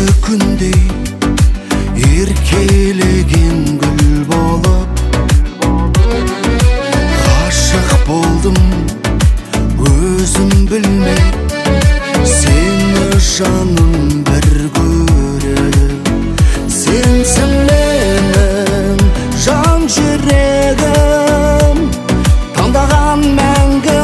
күндей еркелеген гүл болып ғашық болдым өзім білмей сені жаным бір көріп сенсің менің жан жүрегім таңдаған мәңгі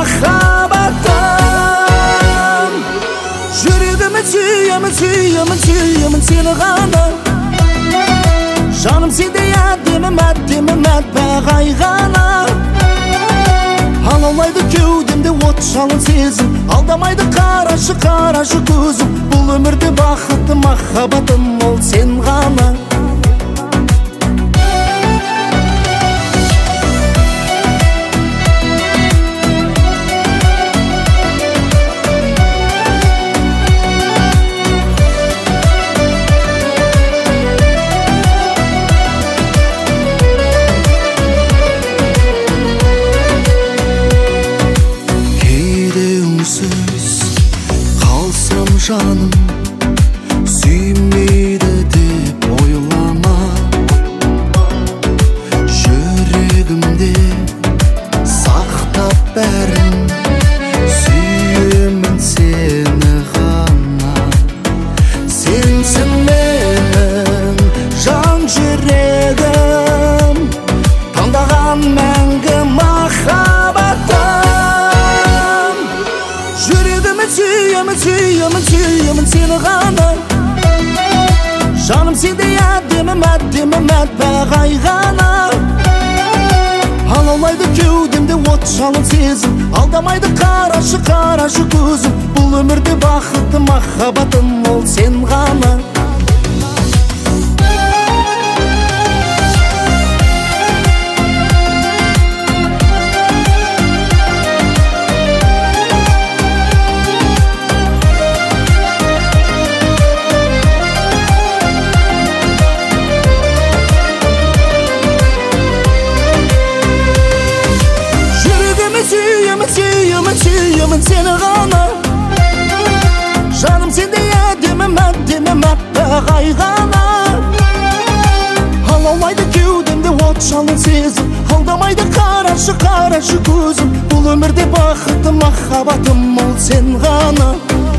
махаббатым жүрегіммен сүйемін сүйемін сүйемін сені ғана жаным сендей әдемі мәттемі мәтбағай ғана алаулайды кеудемде от жалын сезім алдамайды қарашы қарашы көзім бұл өмірде бақытты махаббатым ол сен ғана қалсам жаным сүймейді деп ойлама жүрегімде сақтап бәрін сүйемін сені ғана сенсің менің жан жүрегім таңдаған мәңгі махаббатым жүрегіммен сүйемін сүйемін сүйемін сені ғана жаным сендей әдемі мәттемі мәтбағай ғана алаулайды кеудемде от жалын сезім алдамайды қарашы қарашы көзім бұл өмірде бақытты махаббатым ол сен ғана сүйемін сені ғана жаным сендей әдемі мәттемі мәтбағай ғана алаулайды кеудемде от жалын сезім алдамайды қарашы қарашы көзім бұл өмірде бақытты махаббатым ол сен ғана